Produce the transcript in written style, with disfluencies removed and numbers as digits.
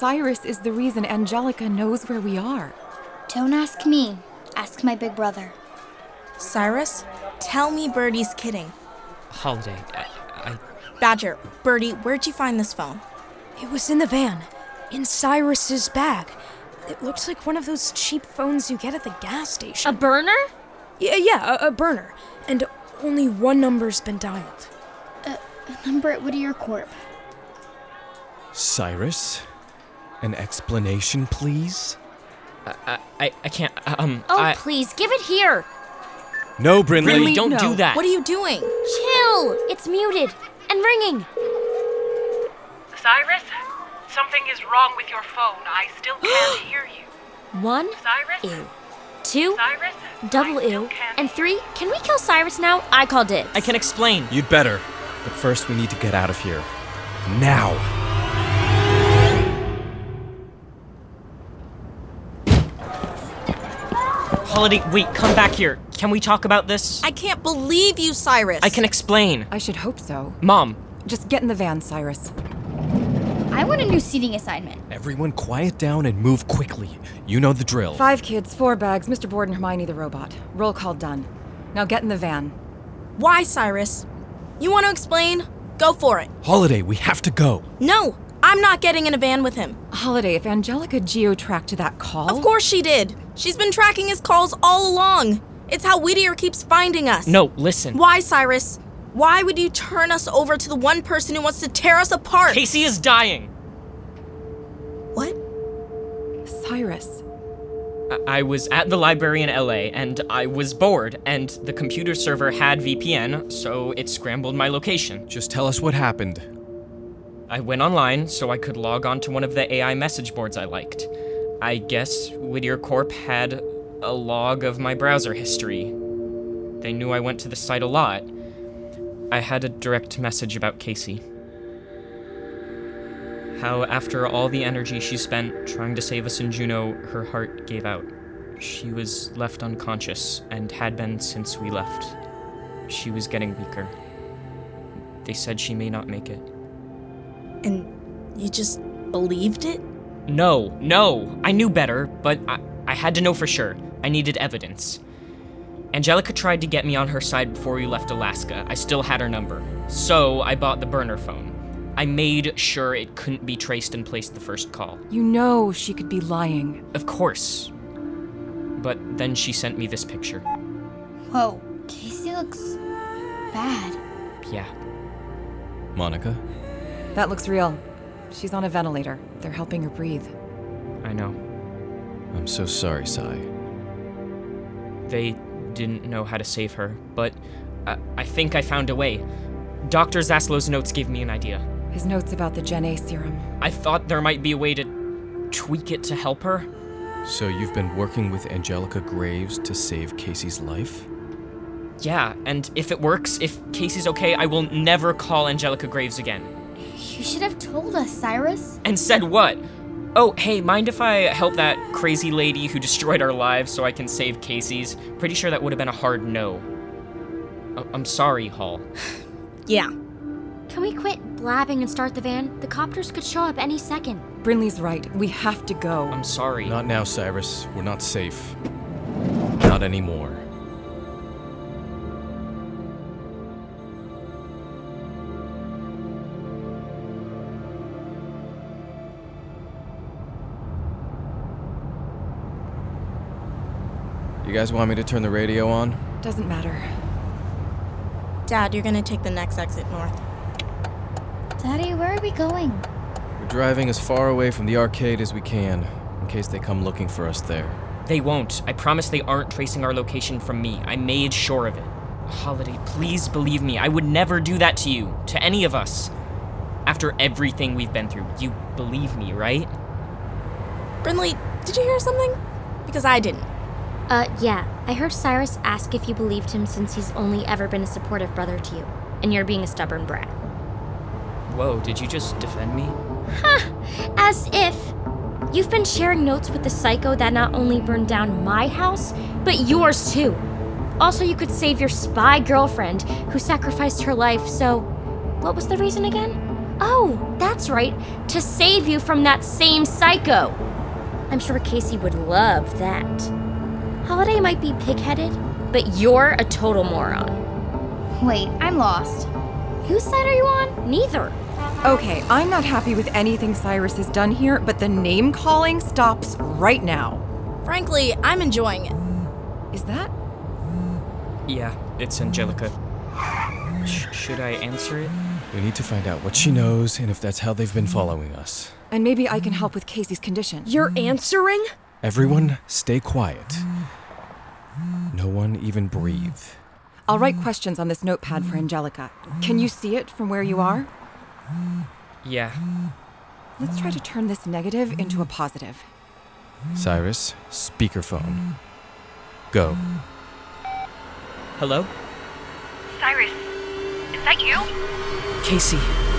Cyrus is the reason Angelica knows where we are. Don't ask me. Ask my big brother. Cyrus, tell me Birdie's kidding. Holiday, Badger, Birdie, where'd you find this phone? It was in the van, in Cyrus's bag. It looks like one of those cheap phones you get at the gas station. A burner? Yeah, a burner. And only one number's been dialed. A number at Whittier Corp. Cyrus? An explanation, please? I can't, Please, give it here. No, Brinley. Brinley, don't no. do that. What are you doing? Chill. It's muted and ringing. Cyrus? Something is wrong with your phone. I still can't hear you. 1, Cyrus? ew. 2, Cyrus? double I still ew. can't And hear 3, can we kill Cyrus now? I call dibs. I can explain. You'd better. But first, we need to get out of here. Now. Holiday, wait, come back here. Can we talk about this? I can't believe you, Cyrus. I can explain. I should hope so. Mom. Just get in the van, Cyrus. I want a new seating assignment. Everyone quiet down and move quickly. You know the drill. 5 kids, 4 bags, Mr. Borden, Hermione the robot. Roll call done. Now get in the van. Why, Cyrus? You want to explain? Go for it. Holiday, we have to go. No, I'm not getting in a van with him. Holiday, if Angelica geo-tracked to that call... Of course she did. She's been tracking his calls all along. It's how Whittier keeps finding us. No, listen. Why, Cyrus? Why would you turn us over to the one person who wants to tear us apart? Casey is dying. What? Cyrus. I was at the library in LA, and I was bored, and the computer server had VPN, so it scrambled my location. Just tell us what happened. I went online so I could log on to one of the AI message boards I liked. I guess Whittier Corp had a log of my browser history. They knew I went to the site a lot. I had a direct message about Casey. How after all the energy she spent trying to save us in Juneau, her heart gave out. She was left unconscious, and had been since we left. She was getting weaker. They said she may not make it. And you just believed it? No. I knew better, but I had to know for sure. I needed evidence. Angelica tried to get me on her side before we left Alaska. I still had her number. So I bought the burner phone. I made sure it couldn't be traced and placed the first call. You know she could be lying. Of course. But then she sent me this picture. Whoa, Casey looks bad. Yeah. Monica? That looks real. She's on a ventilator. They're helping her breathe. I know. I'm so sorry, Sai. They didn't know how to save her, but I think I found a way. Dr. Zaslow's notes gave me an idea. His notes about the Gen A serum. I thought there might be a way to tweak it to help her. So you've been working with Angelica Graves to save Casey's life? Yeah, and if it works, if Casey's okay, I will never call Angelica Graves again. You should have told us, Cyrus. And said what? Oh, hey, mind if I help that crazy lady who destroyed our lives so I can save Casey's? Pretty sure that would have been a hard no. I'm sorry, Hall. Yeah. Can we quit blabbing and start the van? The copters could show up any second. Brinley's right. We have to go. I'm sorry. Not now, Cyrus. We're not safe. Not anymore. You guys want me to turn the radio on? Doesn't matter. Dad, you're gonna take the next exit north. Daddy, where are we going? We're driving as far away from the arcade as we can, in case they come looking for us there. They won't. I promise they aren't tracing our location from me. I made sure of it. Holiday, please believe me. I would never do that to you, to any of us. After everything we've been through, you believe me, right? Brinley, did you hear something? Because I didn't. Yeah. I heard Cyrus ask if you believed him since he's only ever been a supportive brother to you. And you're being a stubborn brat. Whoa, did you just defend me? As if. You've been sharing notes with the psycho that not only burned down my house, but yours too. Also, you could save your spy girlfriend who sacrificed her life, so... What was the reason again? Oh, that's right. To save you from that same psycho. I'm sure Casey would love that. Holiday might be pig-headed, but you're a total moron. Wait, I'm lost. Whose side are you on? Neither. Okay, I'm not happy with anything Cyrus has done here, but the name calling stops right now. Frankly, I'm enjoying it. Is that? Yeah, it's Angelica. Should I answer it? We need to find out what she knows and if that's how they've been following us. And maybe I can help with Casey's condition. You're answering? Everyone, stay quiet. No one even breathe. I'll write questions on this notepad for Angelica. Can you see it from where you are? Yeah. Let's try to turn this negative into a positive. Cyrus, speakerphone. Go. Hello? Cyrus, is that you? Casey,